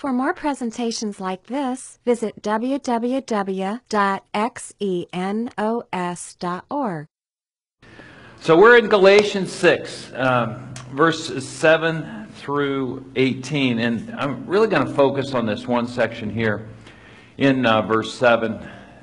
For more presentations like this, visit www.xenos.org. So we're in Galatians 6, verses 7 through 18, and I'm really going to focus on this one section here in verse 7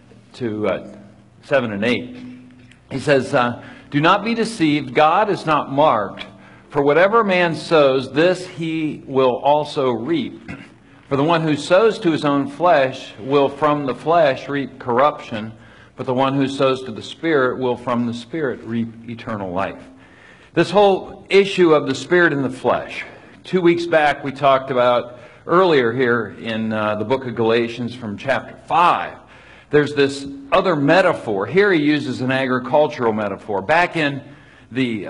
to 7 and 8. He says, "Do not be deceived, God is not mocked. For whatever man sows, this he will also reap. For the one who sows to his own flesh will from the flesh reap corruption, but the one who sows to the Spirit will from the Spirit reap eternal life." This whole issue of the Spirit and the flesh. 2 weeks back we talked about earlier here in the book of Galatians from chapter 5. There's this other metaphor. Here he uses an agricultural metaphor. Back in the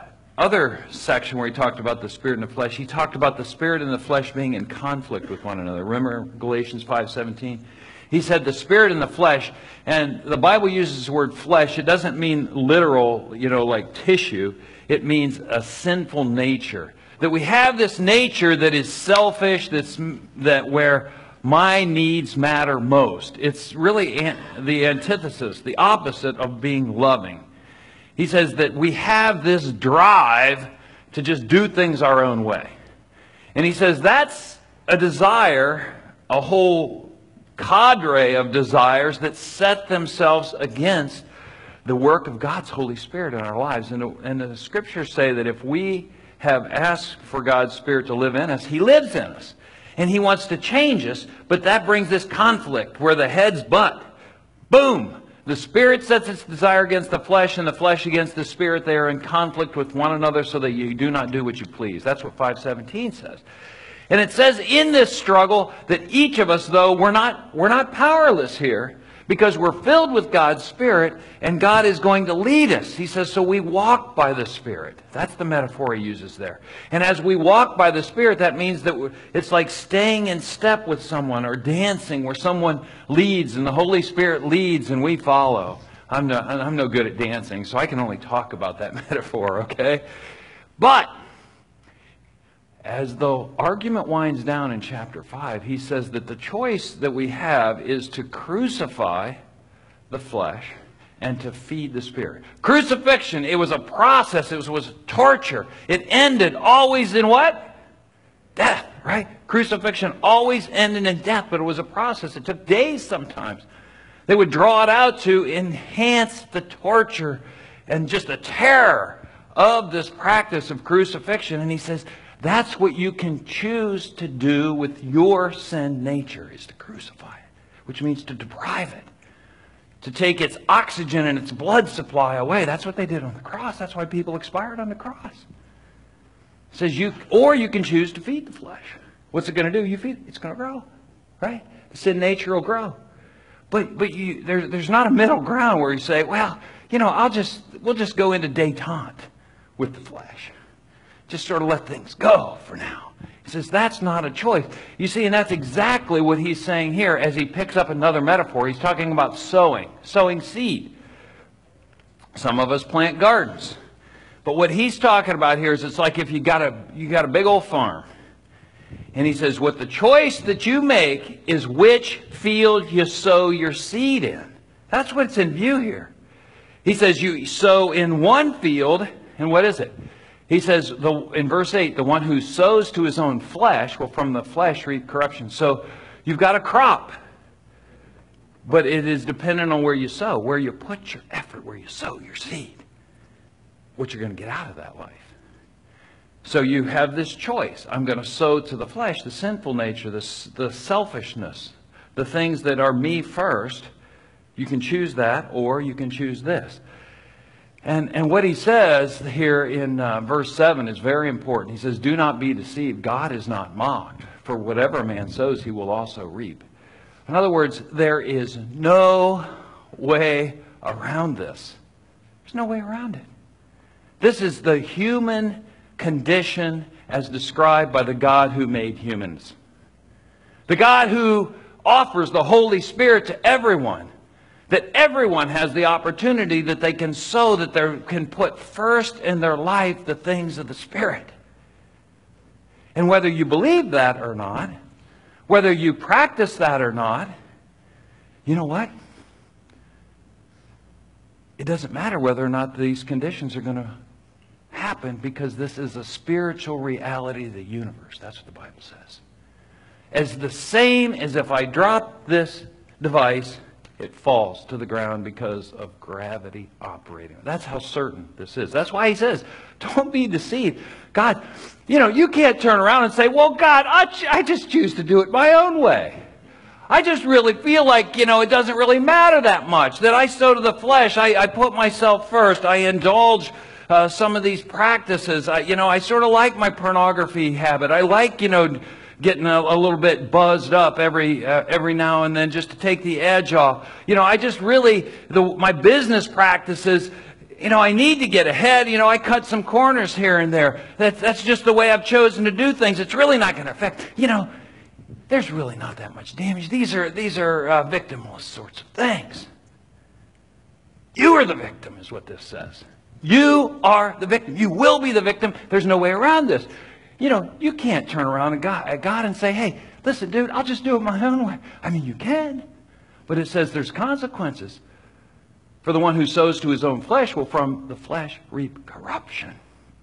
other section where he talked about the Spirit and the flesh, he talked about the Spirit and the flesh being in conflict with one another. Remember Galatians 5:17? He said the Spirit and the flesh, and the Bible uses the word flesh. It doesn't mean literal, like tissue. It means a sinful nature. That we have this nature that is selfish, that where my needs matter most. It's really the antithesis, the opposite of being loving. He says that we have this drive to just do things our own way. And he says that's a desire, a whole cadre of desires that set themselves against the work of God's Holy Spirit in our lives. And the Scriptures say that if we have asked for God's Spirit to live in us, He lives in us. And He wants to change us, but that brings this conflict where the heads butt. Boom! The Spirit sets its desire against the flesh, and the flesh against the Spirit. They are in conflict with one another so that you do not do what you please. That's what 5:17 says. And it says in this struggle that each of us, though, we're not powerless here because we're filled with God's Spirit, and God is going to lead us. He says, so we walk by the Spirit. That's the metaphor he uses there. And as we walk by the Spirit, that means that it's like staying in step with someone or dancing where someone leads and the Holy Spirit leads and we follow. I'm no good at dancing, so I can only talk about that metaphor, okay? But as the argument winds down in chapter 5, he says that the choice that we have is to crucify the flesh and to feed the Spirit. Crucifixion, it was a process. It was torture. It ended always in what? Death, right? Crucifixion always ended in death, but it was a process. It took days sometimes. They would draw it out to enhance the torture and just the terror of this practice of crucifixion. And he says, that's what you can choose to do with your sin nature, is to crucify it, which means to deprive it, to take its oxygen and its blood supply away. That's what they did on the cross. That's why people expired on the cross. It says you can choose to feed the flesh. What's it going to do? You feed it. It's going to grow, right? The sin nature will grow. But there's not a middle ground where you say, well, we'll just go into détente with the flesh. Just sort of let things go for now. He says that's not a choice. You see, and that's exactly what he's saying here as he picks up another metaphor. He's talking about sowing seed. Some of us plant gardens. But what he's talking about here is it's like if you got a big old farm. And he says what the choice that you make is which field you sow your seed in. That's what's in view here. He says you sow in one field, and what is it? He says in verse 8, the one who sows to his own flesh will from the flesh reap corruption. So you've got a crop, but it is dependent on where you sow, where you put your effort, where you sow your seed, what you're going to get out of that life. So you have this choice. I'm going to sow to the flesh, the sinful nature, the selfishness, the things that are me first. You can choose that, or you can choose this. And what he says here in verse 7 is very important. He says, do not be deceived. God is not mocked. For whatever a man sows, he will also reap. In other words, there is no way around this. There's no way around it. This is the human condition as described by the God who made humans. The God who offers the Holy Spirit to everyone. That everyone has the opportunity that they can sow, that they can put first in their life the things of the Spirit. And whether you believe that or not, Whether you practice that or not, you know what? It doesn't matter whether or not these conditions are going to happen, because this is a spiritual reality of the universe. That's what the Bible says. As the same as if I drop this device, it falls to the ground because of gravity operating. That's how certain this is. That's why he says, don't be deceived. God, you can't turn around and say, well, God, I just choose to do it my own way. I just really feel like, it doesn't really matter that much, that I sow to the flesh. I put myself first. I indulge some of these practices. I sort of like my pornography habit. I like, getting a little bit buzzed up every now and then just to take the edge off. I just really, my business practices, I need to get ahead. I cut some corners here and there. That's just the way I've chosen to do things. It's really not going to affect, there's really not that much damage. These are victimless sorts of things. You are the victim, is what this says. You are the victim. You will be the victim. There's no way around this. You can't turn around at God and say, hey, listen, dude, I'll just do it my own way. I mean, you can. But it says there's consequences. For the one who sows to his own flesh will from the flesh reap corruption.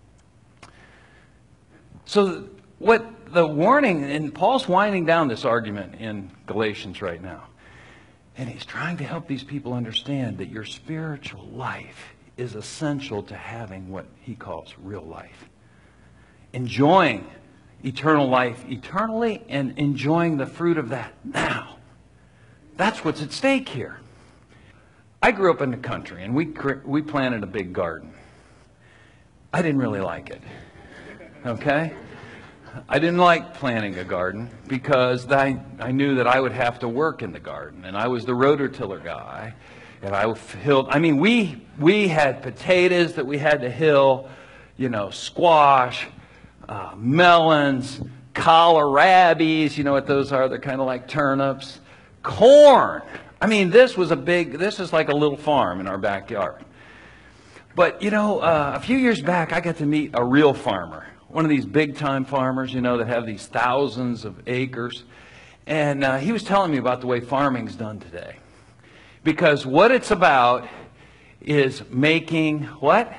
So what the warning, and Paul's winding down this argument in Galatians right now. And he's trying to help these people understand that your spiritual life is essential to having what he calls real life. Enjoying eternal life eternally and enjoying the fruit of that now. That's what's at stake here. I grew up in the country, and we planted a big garden. I didn't really like it. Okay? I didn't like planting a garden because I knew that I would have to work in the garden, and I was the rototiller guy. And I hilled. I mean, we had potatoes that we had to hill, squash, melons, kohlrabies. You know what those are? They're kind of like turnips. Corn. I mean, this is like a little farm in our backyard. But, a few years back, I got to meet a real farmer. One of these big-time farmers, that have these thousands of acres. And he was telling me about the way farming's done today. Because what it's about is making what?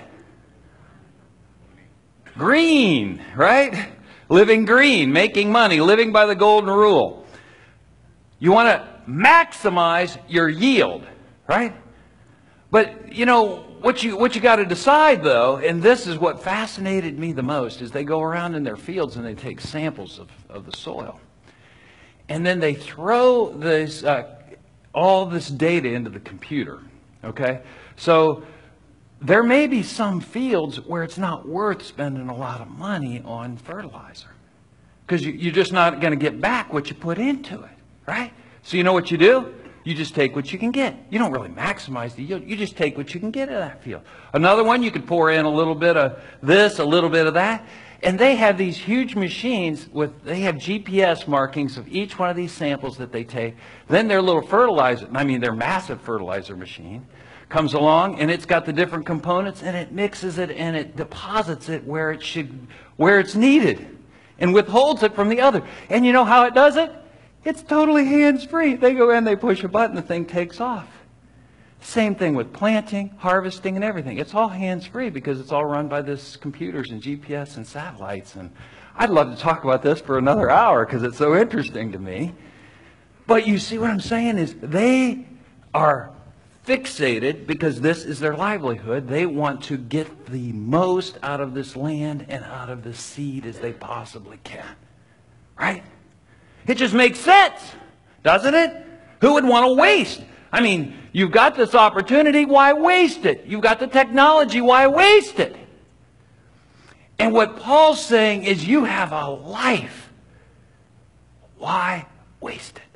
Green, right? Living green, making money, living by the golden rule. You want to maximize your yield, right? But, what you got to decide, though, and this is what fascinated me the most, is they go around in their fields and they take samples of the soil. And then they throw this all this data into the computer, okay? So there may be some fields where it's not worth spending a lot of money on fertilizer because you're just not going to get back what you put into it, right? So you know what you do? You just take what you can get. You don't really maximize the yield. You just take what you can get in that field. Another one, you could pour in a little bit of this, a little bit of that. And they have these huge machines they have GPS markings of each one of these samples that they take. Then their little their massive fertilizer machine comes along, and it's got the different components, and it mixes it and it deposits it where it's needed and withholds it from the other. And you know how it does it? It's totally hands-free. They go in, they push a button, the thing takes off. Same thing with planting, harvesting, and everything. It's all hands-free because it's all run by this computers and GPS and satellites. And I'd love to talk about this for another hour because it's so interesting to me. But you see what I'm saying is they are fixated because this is their livelihood. They want to get the most out of this land and out of the seed as they possibly can. Right? It just makes sense, doesn't it? Who would want to waste? I mean, you've got this opportunity, why waste it? You've got the technology, why waste it? And what Paul's saying is you have a life. Why waste it?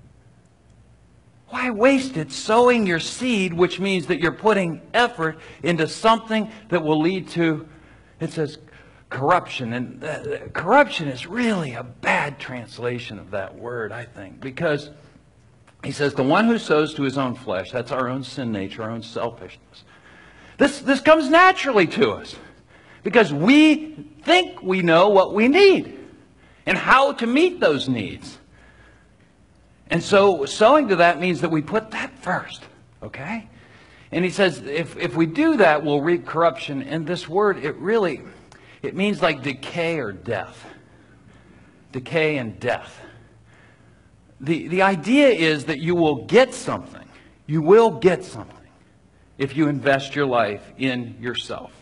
Why waste it sowing your seed, which means that you're putting effort into something that will lead to, it says, corruption. And corruption is really a bad translation of that word, I think, because he says, the one who sows to his own flesh, that's our own sin nature, our own selfishness. This comes naturally to us because we think we know what we need and how to meet those needs. And so sowing to that means that we put that first, okay? And he says if we do that, we'll reap corruption. And this word, it means like decay or death. Decay and death. The idea is that you will get something. You will get something if you invest your life in yourself.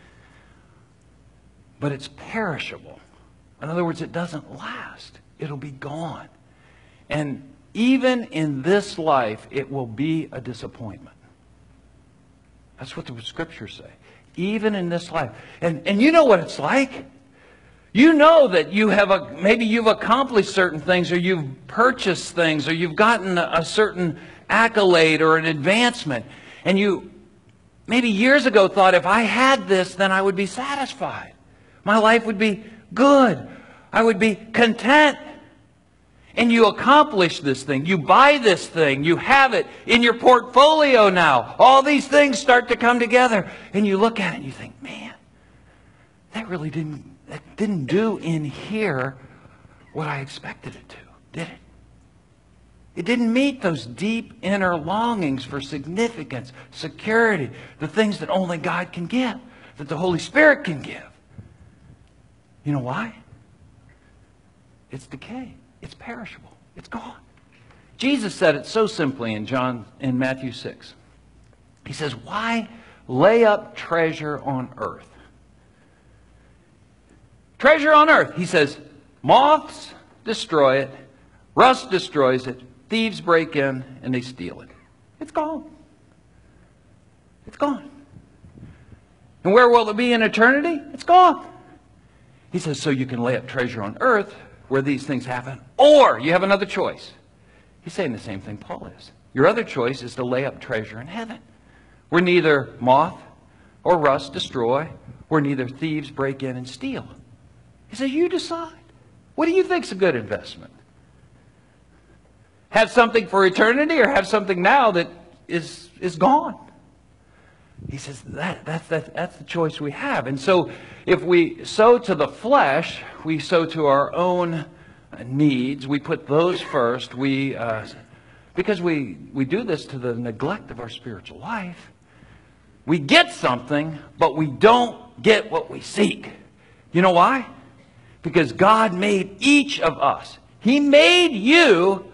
But it's perishable. In other words, it doesn't last. It'll be gone. And even in this life, it will be a disappointment. That's what the scriptures say. Even in this life. And you know what it's like. You know that maybe you've accomplished certain things, or you've purchased things, or you've gotten a certain accolade or an advancement. And you maybe years ago thought, if I had this, then I would be satisfied. My life would be good. I would be content. And you accomplish this thing. You buy this thing. You have it in your portfolio now. All these things start to come together. And you look at it and you think, man, that really didn't do in here what I expected it to, did it? It didn't meet those deep inner longings for significance, security, the things that only God can give, that the Holy Spirit can give. You know why? It's decay. It's perishable. It's gone. Jesus said it so simply in Matthew 6. He says, why lay up treasure on earth? Treasure on earth. He says, moths destroy it, rust destroys it, thieves break in and they steal it. It's gone. It's gone. And where will it be in eternity? It's gone. He says, so you can lay up treasure on earth where these things happen, or you have another choice. He's saying the same thing Paul is. Your other choice is to lay up treasure in heaven, where neither moth or rust destroy, where neither thieves break in and steal. He says, you decide. What do you think is a good investment? Have something for eternity, or have something now that is gone? He says that's the choice we have. And so if we sow to the flesh, we sow to our own needs. We put those first. Because we do this to the neglect of our spiritual life. We get something, but we don't get what we seek. You know why? Because God made each of us. He made you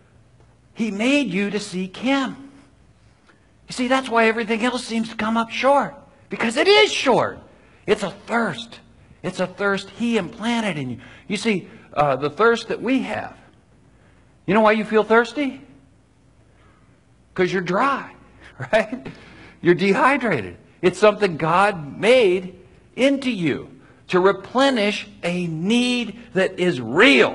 to seek Him. You see, that's why everything else seems to come up short. Because it is short. It's a thirst. It's a thirst He implanted in you. You see, the thirst that we have. You know why you feel thirsty? Because you're dry, right? You're dehydrated. It's something God made into you to replenish a need that is real.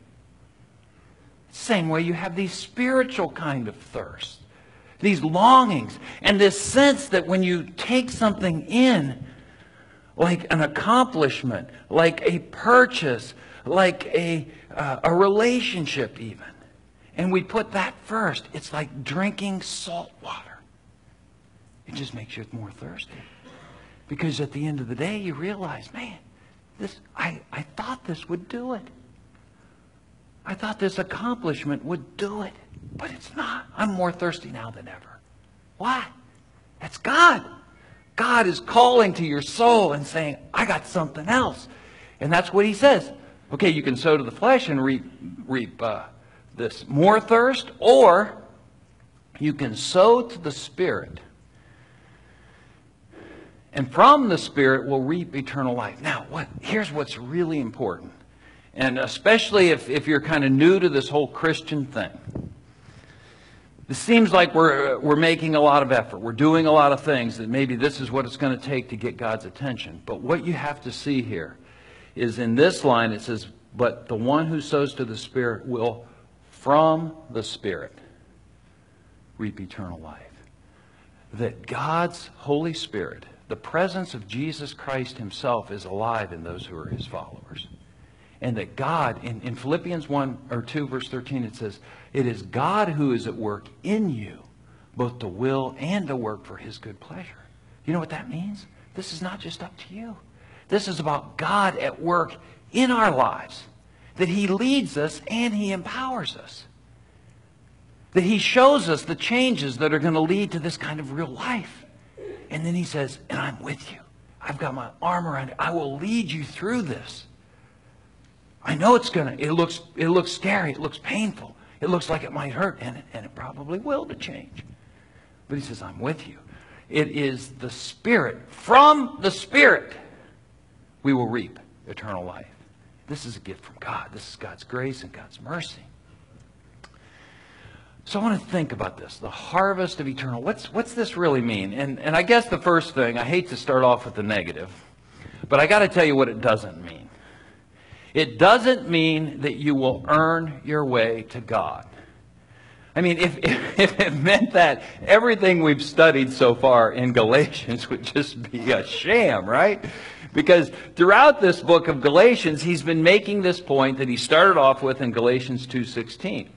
Same way you have these spiritual kind of thirsts. These longings and this sense that when you take something in, like an accomplishment, like a purchase, like a relationship even, and we put that first, it's like drinking salt water. It just makes you more thirsty. Because at the end of the day, you realize, man, I thought this would do it. I thought this accomplishment would do it. But it's not. I'm more thirsty now than ever. Why? That's God. God is calling to your soul and saying, I got something else. And that's what He says. Okay, you can sow to the flesh and reap this more thirst, or you can sow to the Spirit. And from the Spirit will reap eternal life. Now, here's what's really important. And especially if you're kind of new to this whole Christian thing. It seems like we're making a lot of effort. We're doing a lot of things that maybe this is what it's going to take to get God's attention. But what you have to see here is in this line it says, but the one who sows to the Spirit will from the Spirit reap eternal life. That God's Holy Spirit, the presence of Jesus Christ Himself, is alive in those who are His followers. And that God, in Philippians 1 or 2 verse 13, it says, it is God who is at work in you, both to will and to work for His good pleasure. You know what that means? This is not just up to you. This is about God at work in our lives. That He leads us and He empowers us. that he shows us the changes that are going to lead to this kind of real life. And then he says, and I'm with you. I've got my arm around you. I will lead you through this. I know it looks scary. It looks painful. It looks like it might hurt, and it probably will to change. But he says, I'm with you. It is the Spirit. From the Spirit, we will reap eternal life. This is a gift from God. This is God's grace and God's mercy. So I want to think about this, the harvest of eternal. What's this really mean? And I guess the first thing, I hate to start off with the negative, but I got to tell you what it doesn't mean. It doesn't mean that you will earn your way to God. I mean, if it meant that, everything we've studied so far in Galatians would just be a sham, right? Because throughout this book of Galatians, he's been making this point that he started off with in Galatians 2:16.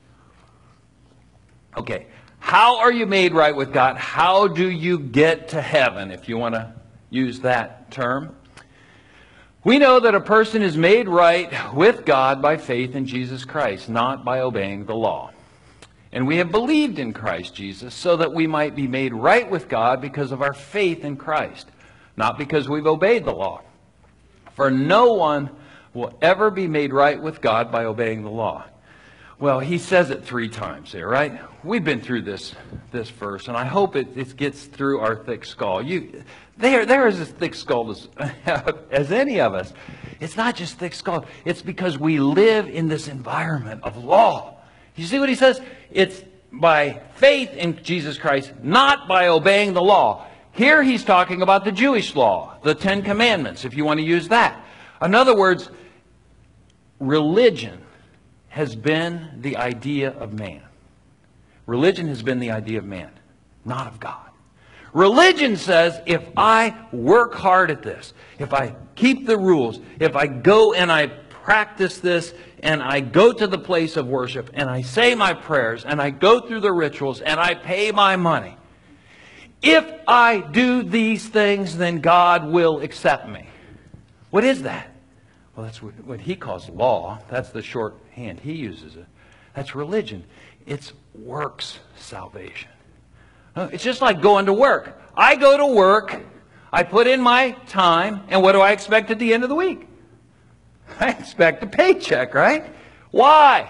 Okay, how are you made right with God? How do you get to heaven, if you want to use that term? We know that a person is made right with God by faith in Jesus Christ, not by obeying the law. And we have believed in Christ Jesus so that we might be made right with God because of our faith in Christ, not because we've obeyed the law. For no one will ever be made right with God by obeying the law. Well, he says it 3 times there, right? We've been through this verse, and I hope it gets through our thick skull. There is as thick skull as any of us. It's not just thick skull. It's because we live in this environment of law. You see what he says? It's by faith in Jesus Christ, not by obeying the law. Here he's talking about the Jewish law, the 10 Commandments, if you want to use that. In other words, religion has been the idea of man. Religion has been the idea of man, not of God. Religion says, if I work hard at this, if I keep the rules, if I go and I practice this, and I go to the place of worship, and I say my prayers, and I go through the rituals, and I pay my money, if I do these things, then God will accept me. What is that? Well, that's what he calls law. That's the shorthand he uses it. That's religion. It's works salvation. It's just like going to work. I go to work, I put in my time, and what do I expect at the end of the week? I expect a paycheck, right? Why?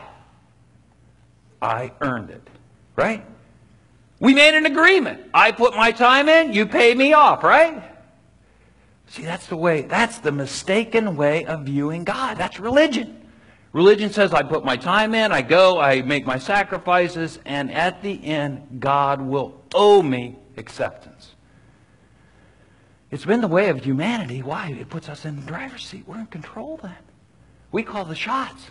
I earned it, right? We made an agreement. I put my time in, you pay me off, right? See, that's the mistaken way of viewing God. That's religion. Religion says I put my time in, I go, I make my sacrifices, and at the end, God will owe me acceptance. It's been the way of humanity. Why? It puts us in the driver's seat. We're in control then. We call the shots.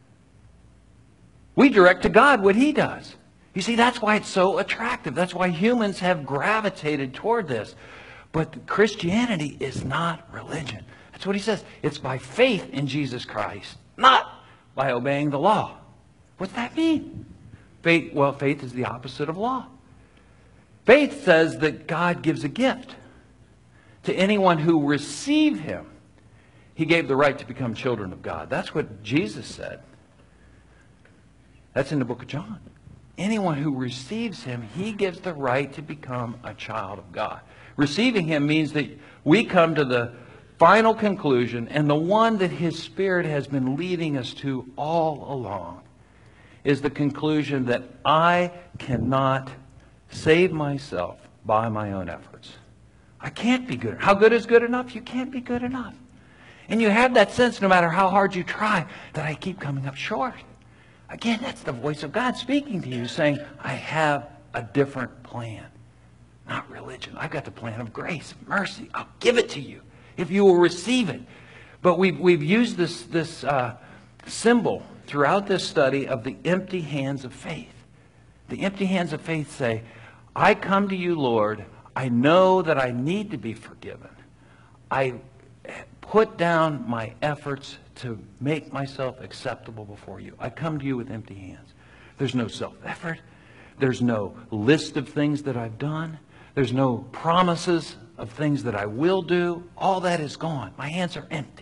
We direct to God what he does. You see, that's why it's so attractive. That's why humans have gravitated toward this. But Christianity is not religion. That's what he says. It's by faith in Jesus Christ, not by obeying the law. What's that mean? Faith is the opposite of law. Faith says that God gives a gift to anyone who receive him. He gave the right to become children of God. That's what Jesus said. That's in the book of John. Anyone who receives him, he gives the right to become a child of God. Receiving him means that we come to the final conclusion, and the one that his Spirit has been leading us to all along is the conclusion that I cannot save myself by my own efforts. I can't be good. How good is good enough? You can't be good enough. And you have that sense, no matter how hard you try, that I keep coming up short. Again, that's the voice of God speaking to you, saying, I have a different plan. Not religion. I've got the plan of grace, mercy. I'll give it to you if you will receive it. But we've used this symbol throughout this study of the empty hands of faith. The empty hands of faith say, I come to you, Lord. I know that I need to be forgiven. I put down my efforts to make myself acceptable before you. I come to you with empty hands. There's no self-effort. There's no list of things that I've done. There's no promises of things that I will do. All that is gone. My hands are empty.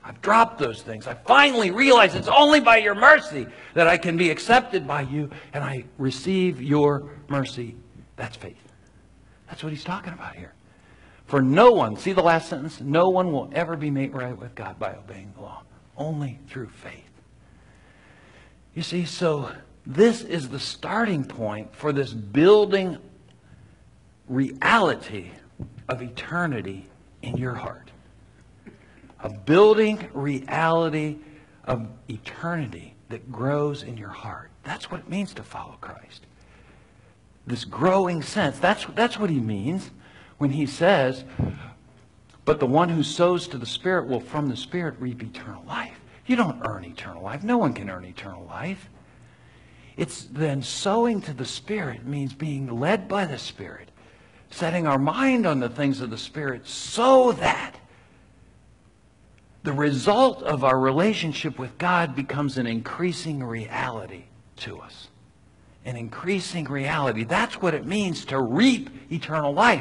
I've dropped those things. I finally realize it's only by your mercy that I can be accepted by you, and I receive your mercy. That's faith. That's what he's talking about here. For no one, see the last sentence? No one will ever be made right with God by obeying the law. Only through faith. You see, so this is the starting point for this building reality of eternity in your heart. A building reality of eternity that grows in your heart. That's what it means to follow Christ. This growing sense. That's what he means when he says, but the one who sows to the Spirit will from the Spirit reap eternal life. You don't earn eternal life. No one can earn eternal life. It's then sowing to the Spirit means being led by the Spirit, setting our mind on the things of the Spirit so that the result of our relationship with God becomes an increasing reality to us. An increasing reality. That's what it means to reap eternal life.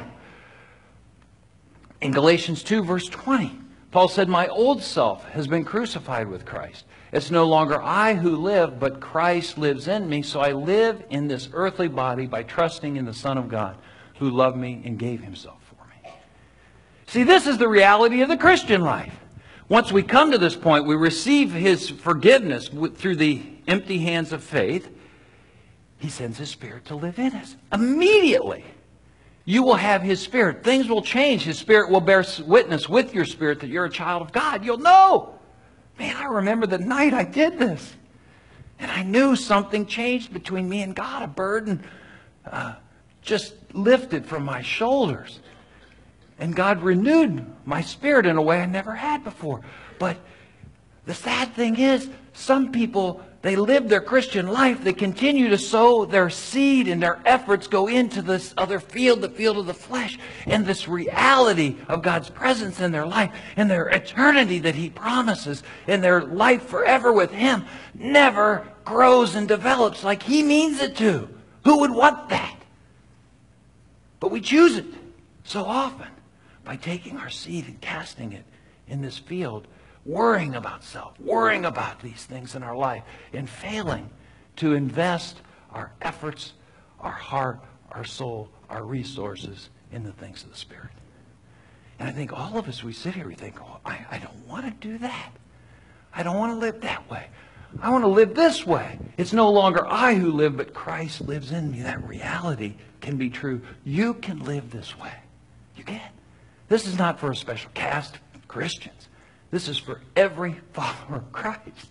In Galatians 2, verse 20, Paul said, my old self has been crucified with Christ. It's no longer I who live, but Christ lives in me. So I live in this earthly body by trusting in the Son of God who loved me and gave himself for me. See, this is the reality of the Christian life. Once we come to this point, we receive his forgiveness through the empty hands of faith. He sends his Spirit to live in us. Immediately, you will have his Spirit. Things will change. His Spirit will bear witness with your spirit that you're a child of God. You'll know. Man, I remember the night I did this. And I knew something changed between me and God. A burden just lifted from my shoulders. And God renewed my spirit in a way I never had before. But the sad thing is, some people, they live their Christian life. They continue to sow their seed, and their efforts go into this other field, the field of the flesh. And this reality of God's presence in their life, and their eternity that he promises, and their life forever with him, never grows and develops like he means it to. Who would want that? But we choose it so often by taking our seed and casting it in this field, worrying about self, worrying about these things in our life, and failing to invest our efforts, our heart, our soul, our resources in the things of the Spirit. And I think all of us, we sit here, we think, oh, I don't want to do that. I don't want to live that way. I want to live this way. It's no longer I who live, but Christ lives in me. That reality can be true. You can live this way. You can. This is not for a special caste of Christians. This is for every follower of Christ.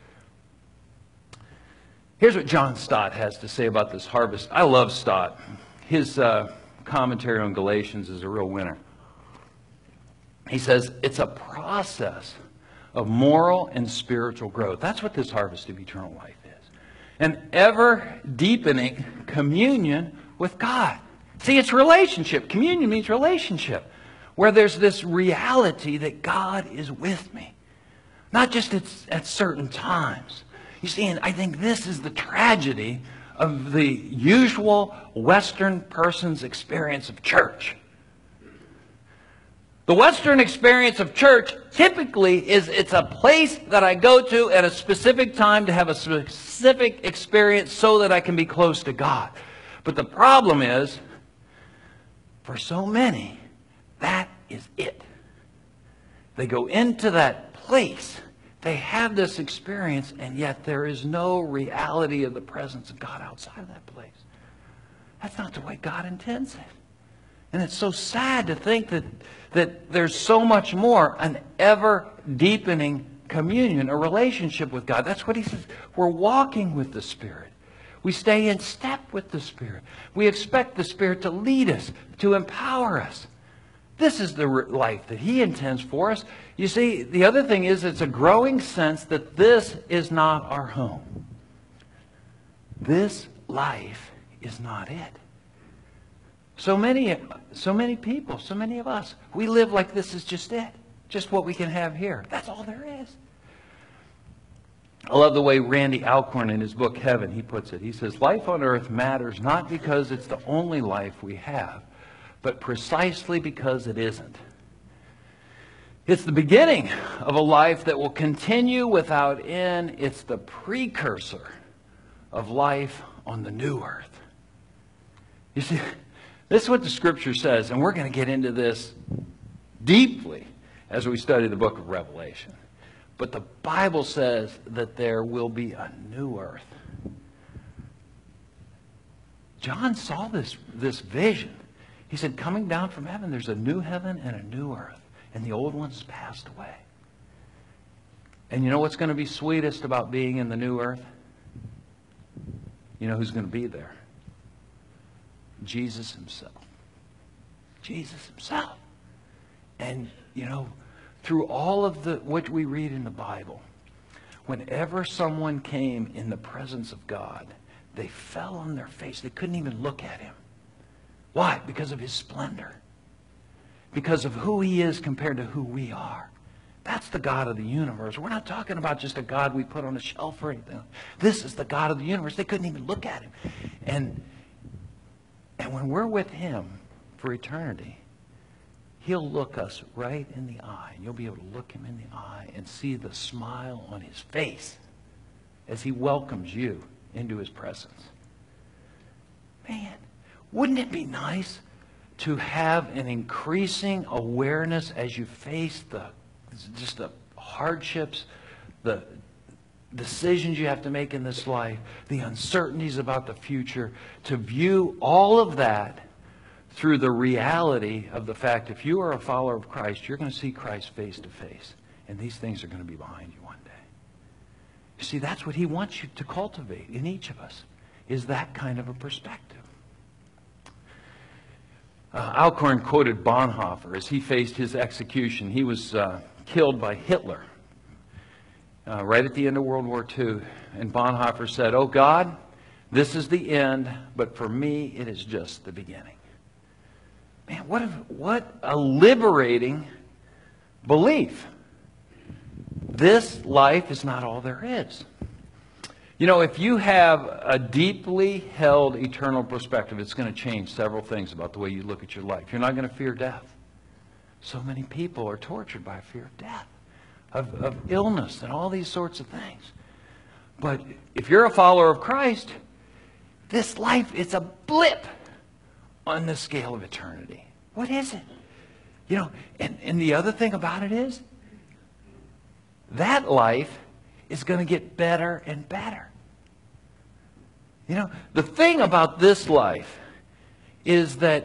Here's what John Stott has to say about this harvest. I love Stott. His commentary on Galatians is a real winner. He says, it's a process of moral and spiritual growth. That's what this harvest of eternal life is. An ever-deepening communion with God. See, it's relationship. Communion means relationship, where there's this reality that God is with me. Not just at certain times. You see, and I think this is the tragedy of the usual Western person's experience of church. The Western experience of church typically is it's a place that I go to at a specific time to have a specific experience so that I can be close to God. But the problem is, for so many, that is it. They go into that place, they have this experience, and yet there is no reality of the presence of God outside of that place. That's not the way God intends it. And it's so sad to think that there's so much more, an ever-deepening communion, a relationship with God. That's what he says. We're walking with the Spirit. We stay in step with the Spirit. We expect the Spirit to lead us, to empower us. This is the life that he intends for us. You see, the other thing is it's a growing sense that this is not our home. This life is not it. So many people, so many of us, we live like this is just it. Just what we can have here. That's all there is. I love the way Randy Alcorn in his book Heaven, he puts it. He says, life on earth matters not because it's the only life we have, but precisely because it isn't. It's the beginning of a life that will continue without end. It's the precursor of life on the new earth. You see, this is what the Scripture says, and we're going to get into this deeply as we study the book of Revelation. But the Bible says that there will be a new earth. John saw this vision. He said, coming down from heaven, there's a new heaven and a new earth. And the old one's passed away. And you know what's going to be sweetest about being in the new earth? You know who's going to be there? Jesus himself. Jesus himself. And, you know, through all of what we read in the Bible, whenever someone came in the presence of God, they fell on their face. They couldn't even look at him. Why? Because of his splendor. Because of who he is compared to who we are. That's the God of the universe. We're not talking about just a God we put on a shelf or anything. This is the God of the universe. They couldn't even look at him. And when we're with him for eternity, he'll look us right in the eye. And you'll be able to look him in the eye and see the smile on his face as he welcomes you into his presence. Man, wouldn't it be nice to have an increasing awareness as you face the hardships, the decisions you have to make in this life, the uncertainties about the future, to view all of that through the reality of the fact if you are a follower of Christ, you're going to see Christ face to face. And these things are going to be behind you one day. You see, that's what he wants you to cultivate in each of us, is that kind of a perspective. Alcorn quoted Bonhoeffer as he faced his execution. He was killed by Hitler right at the end of World War II. And Bonhoeffer said, "Oh God, this is the end, but for me it is just the beginning." Man, what a liberating belief. This life is not all there is. You know, if you have a deeply held eternal perspective, it's going to change several things about the way you look at your life. You're not going to fear death. So many people are tortured by fear of death, of illness, and all these sorts of things. But if you're a follower of Christ, this life is a blip on the scale of eternity. What is it? You know, and the other thing about it is, that life is going to get better and better. You know, the thing about this life is that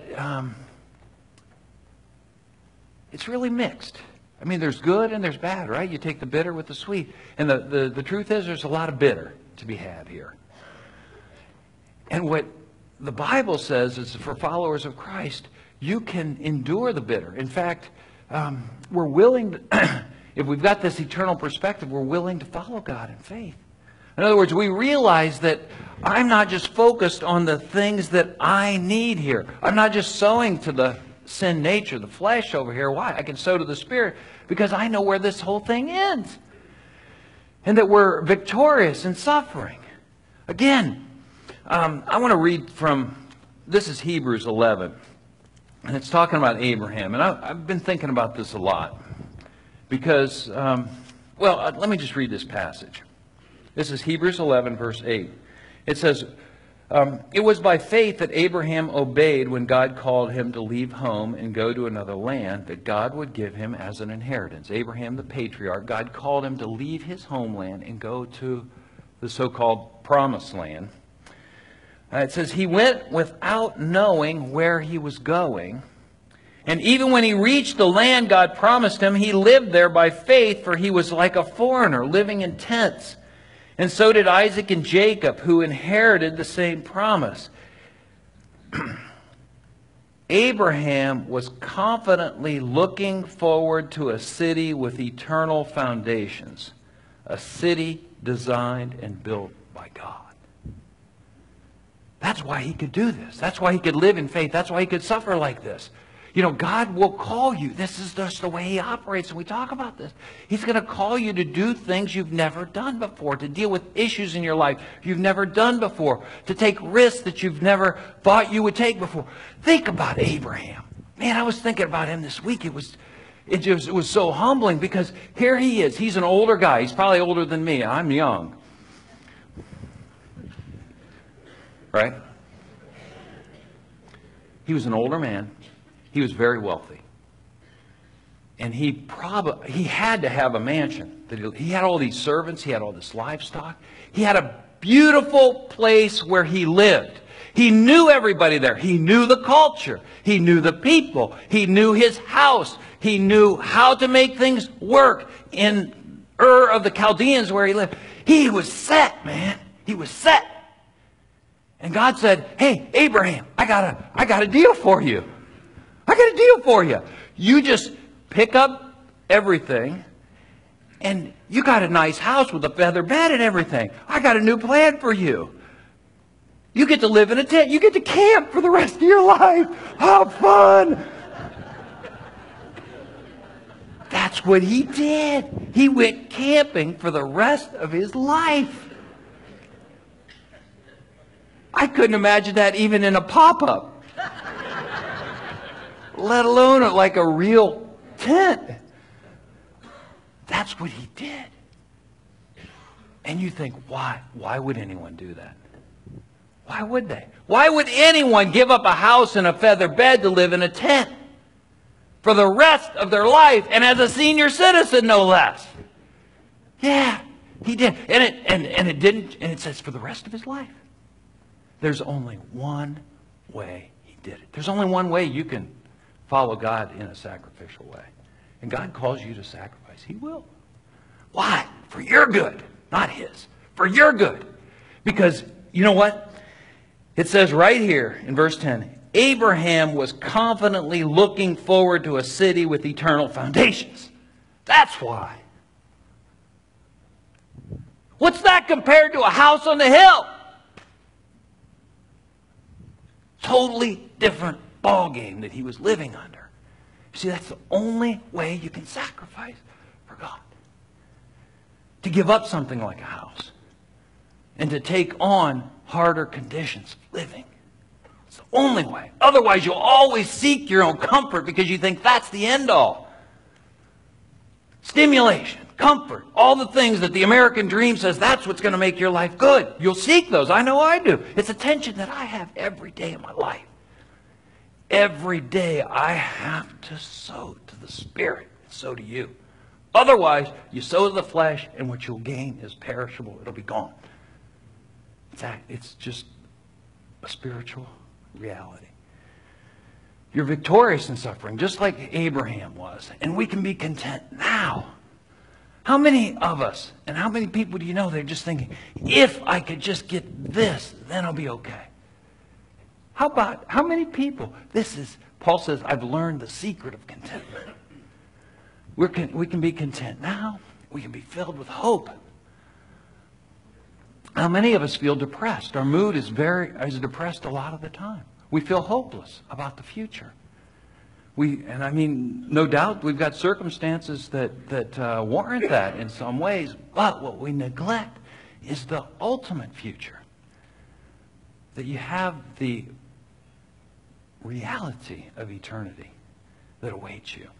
it's really mixed. I mean, there's good and there's bad, right? You take the bitter with the sweet. And the truth is there's a lot of bitter to be had here. And what the Bible says is for followers of Christ, you can endure the bitter. In fact, we're willing to, if we've got this eternal perspective, we're willing to follow God in faith. In other words, we realize that I'm not just focused on the things that I need here. I'm not just sowing to the sin nature, the flesh over here. Why? I can sow to the Spirit because I know where this whole thing ends. And that we're victorious in suffering. Again, I want to read from, this is Hebrews 11. And it's talking about Abraham. And I've been thinking about this a lot. Because, let me just read this passage. This is Hebrews 11, verse 8. It says, it was by faith that Abraham obeyed when God called him to leave home and go to another land that God would give him as an inheritance. Abraham, the patriarch, God called him to leave his homeland and go to the so-called promised land. It says, he went without knowing where he was going. And even when he reached the land God promised him, he lived there by faith, for he was like a foreigner living in tents. And so did Isaac and Jacob, who inherited the same promise. Abraham was confidently looking forward to a city with eternal foundations, a city designed and built by God. That's why he could do this. That's why he could live in faith. That's why he could suffer like this. You know, God will call you. This is just the way he operates, and we talk about this. He's going to call you to do things you've never done before, to deal with issues in your life you've never done before, to take risks that you've never thought you would take before. Think about Abraham. Man, I was thinking about him this week. It was, It was so humbling because here he is. He's an older guy. He's probably older than me. I'm young. Right? He was an older man. He was very wealthy. And he had to have a mansion. He had all these servants. He had all this livestock. He had a beautiful place where he lived. He knew everybody there. He knew the culture. He knew the people. He knew his house. He knew how to make things work in Ur of the Chaldeans where he lived. He was set, man. He was set. And God said, hey, Abraham, I got a deal for you. I got a deal for you. You just pick up everything, and you got a nice house with a feather bed and everything. I got a new plan for you. You get to live in a tent. You get to camp for the rest of your life. How fun! That's what he did. He went camping for the rest of his life. I couldn't imagine that even in a pop-up. Let alone like a real tent. That's what he did. And you think, why? Why would anyone do that? Why would they? Why would anyone give up a house and a feather bed to live in a tent for the rest of their life, and as a senior citizen, no less? Yeah, he did. And it says for the rest of his life. There's only one way he did it. There's only one way you can follow God in a sacrificial way. And God calls you to sacrifice. He will. Why? For your good, not his. For your good. Because, you know what? It says right here in verse 10, Abraham was confidently looking forward to a city with eternal foundations. That's why. What's that compared to a house on the hill? Totally different ballgame that he was living under. See, that's the only way you can sacrifice for God. To give up something like a house. And to take on harder conditions of living. It's the only way. Otherwise, you'll always seek your own comfort because you think that's the end all. Stimulation, comfort, all the things that the American dream says that's what's going to make your life good. You'll seek those. I know I do. It's a tension that I have every day of my life. Every day I have to sow to the Spirit. And so do you. Otherwise, you sow to the flesh, and what you'll gain is perishable. It'll be gone. It's just a spiritual reality. You're victorious in suffering, just like Abraham was. And we can be content now. How many of us, and how many people do you know, they're just thinking, if I could just get this, then I'll be okay. How many people, Paul says, I've learned the secret of contentment. We can be content now. We can be filled with hope. How many of us feel depressed? Our mood is depressed a lot of the time. We feel hopeless about the future. And I mean, no doubt we've got circumstances that warrant that in some ways. But what we neglect is the ultimate future. That you have the reality of eternity that awaits you.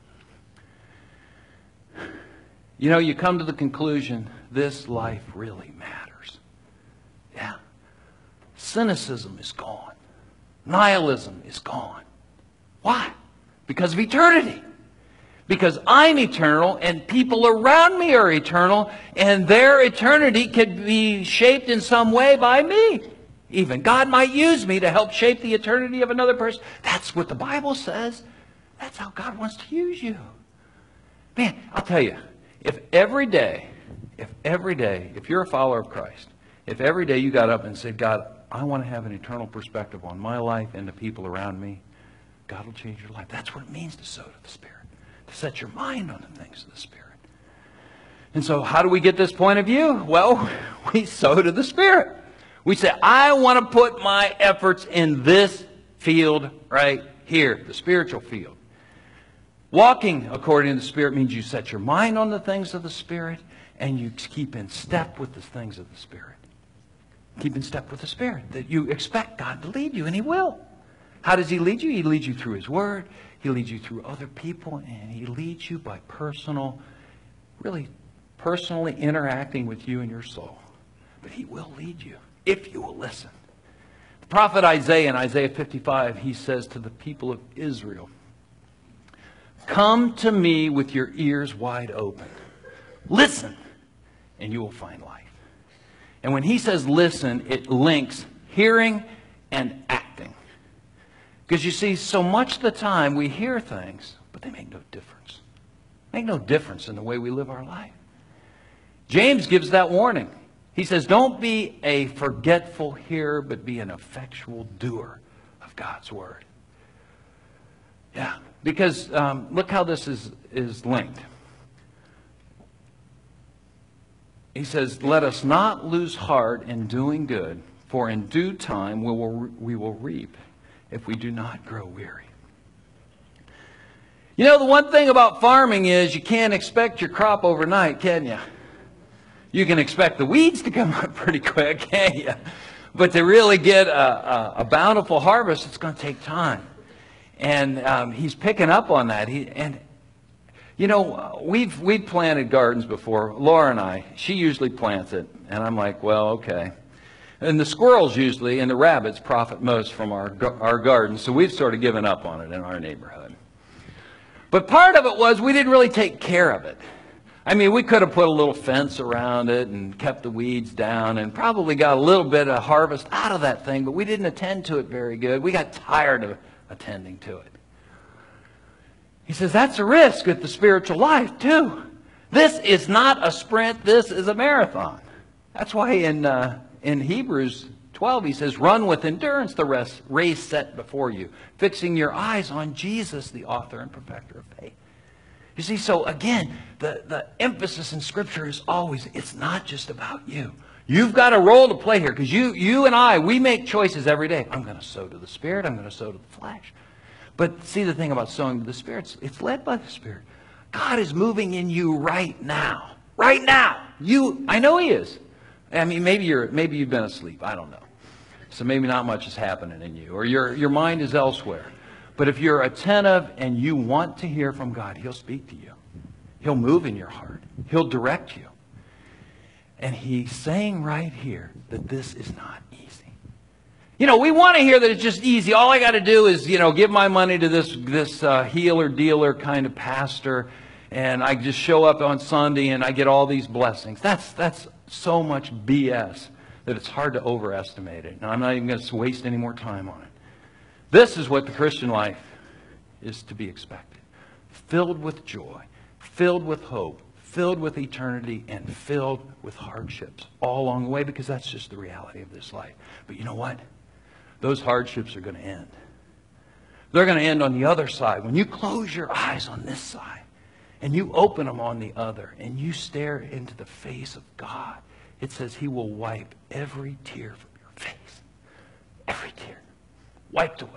You know, you come to the conclusion, this life really matters. Yeah. Cynicism is gone. Nihilism is gone. Why? Because of eternity. Because I'm eternal and people around me are eternal, and their eternity could be shaped in some way by me. Even God might use me to help shape the eternity of another person. That's what the Bible says. That's how God wants to use you. Man, I'll tell you, if every day, if you're a follower of Christ, if every day you got up and said, God, I want to have an eternal perspective on my life and the people around me, God will change your life. That's what it means to sow to the Spirit. To set your mind on the things of the Spirit. And so how do we get this point of view? Well, we sow to the Spirit. We say, I want to put my efforts in this field right here, the spiritual field. Walking according to the Spirit means you set your mind on the things of the Spirit and you keep in step with the things of the Spirit. Keep in step with the Spirit. That you expect God to lead you, and He will. How does He lead you? He leads you through His Word. He leads you through other people, and He leads you by really personally interacting with you and your soul. But He will lead you if you will listen. The prophet Isaiah in Isaiah 55, he says to the people of Israel, "Come to me with your ears wide open. Listen, and you will find life." And when he says listen, it links hearing and acting. Because you see, so much of the time we hear things, but they make no difference. Make no difference in the way we live our life. James gives that warning. He says, don't be a forgetful hearer, but be an effectual doer of God's word. Yeah, because look how this is linked. He says, let us not lose heart in doing good, for in due time we will reap if we do not grow weary. You know, the one thing about farming is you can't expect your crop overnight, can you? You can expect the weeds to come up pretty quick, can't you? But to really get a bountiful harvest, it's going to take time. And he's picking up on that. You know, we've planted gardens before. Laura and I, she usually plants it. And I'm like, well, okay. And the squirrels usually and the rabbits profit most from our gardens. So we've sort of given up on it in our neighborhood. But part of it was we didn't really take care of it. I mean, we could have put a little fence around it and kept the weeds down and probably got a little bit of harvest out of that thing, but we didn't attend to it very good. We got tired of attending to it. He says that's a risk with the spiritual life too. This is not a sprint, this is a marathon. That's why in Hebrews 12 he says, run with endurance the race set before you, fixing your eyes on Jesus, the author and perfecter of faith. You see, so again, the emphasis in Scripture is always, it's not just about you. You've got a role to play here because you and I, we make choices every day. I'm going to sow to the Spirit. I'm going to sow to the flesh. But see the thing about sowing to the Spirit, it's led by the Spirit. God is moving in you right now. Right now. I know He is. I mean, maybe you've been asleep. I don't know. So maybe not much is happening in you. Or your mind is elsewhere. But if you're attentive and you want to hear from God, He'll speak to you. He'll move in your heart. He'll direct you. And He's saying right here that this is not easy. You know, we want to hear that it's just easy. All I got to do is, give my money to this healer-dealer kind of pastor, and I just show up on Sunday and I get all these blessings. That's so much BS that it's hard to overestimate it. And I'm not even going to waste any more time on it. This is what the Christian life is to be expected. Filled with joy, filled with hope, filled with eternity, and filled with hardships all along the way, because that's just the reality of this life. But you know what? Those hardships are going to end. They're going to end on the other side. When you close your eyes on this side and you open them on the other and you stare into the face of God, it says He will wipe every tear from your face. Every tear. Wiped away.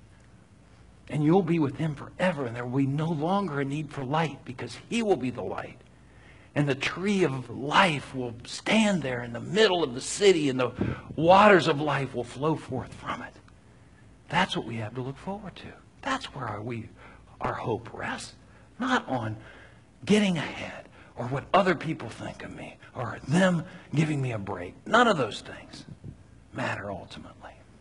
And you'll be with Him forever, and there will be no longer a need for light, because He will be the light. And the tree of life will stand there in the middle of the city, and the waters of life will flow forth from it. That's what we have to look forward to. That's where our hope rests. Not on getting ahead, or what other people think of me, or them giving me a break. None of those things matter ultimately.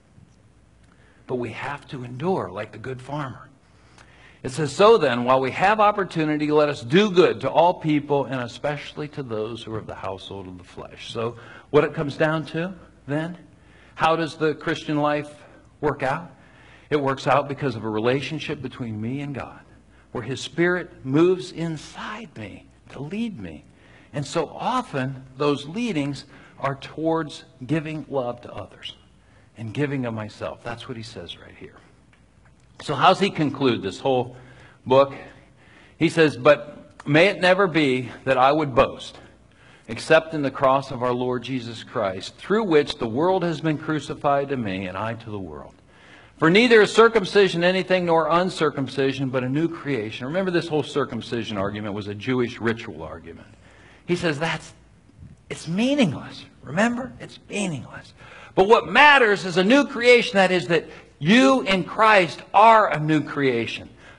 But we have to endure like the good farmer. It says, so then, while we have opportunity, let us do good to all people, and especially to those who are of the household of the flesh. So what it comes down to then, how does the Christian life work out? It works out because of a relationship between me and God, where His Spirit moves inside me to lead me. And so often, those leadings are towards giving love to others and giving of myself. That's what he says right here. So how's he conclude this whole book? He says, but may it never be that I would boast, except in the cross of our Lord Jesus Christ, through which the world has been crucified to me, and I to the world. For neither is circumcision anything nor uncircumcision, but a new creation. Remember, this whole circumcision argument was a Jewish ritual argument. He says it's meaningless. Remember? It's meaningless. But what matters is a new creation. That is that you in Christ are a new creation.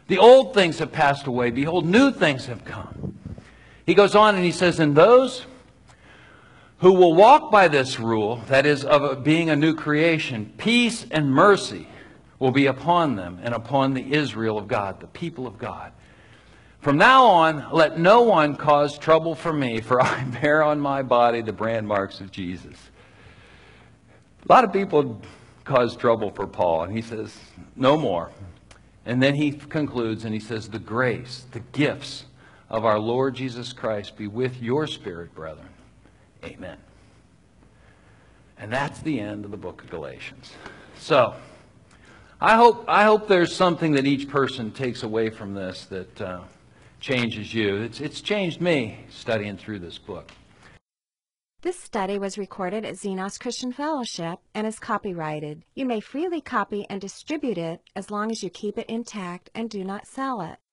The old things have passed away. Behold, new things have come. He goes on and he says, and those who will walk by this rule, that is, of being a new creation, peace and mercy will be upon them and upon the Israel of God, the people of God. From now on, let no one cause trouble for me, for I bear on my body the brand marks of Jesus. A lot of people cause trouble for Paul, and he says, no more. And then he concludes and he says, the grace, the gifts of our Lord Jesus Christ be with your spirit, brethren. Amen. And that's the end of the book of Galatians. So, I hope there's something that each person takes away from this that changes you. It's changed me studying through this book. This study was recorded at Xenos Christian Fellowship and is copyrighted. You may freely copy and distribute it as long as you keep it intact and do not sell it.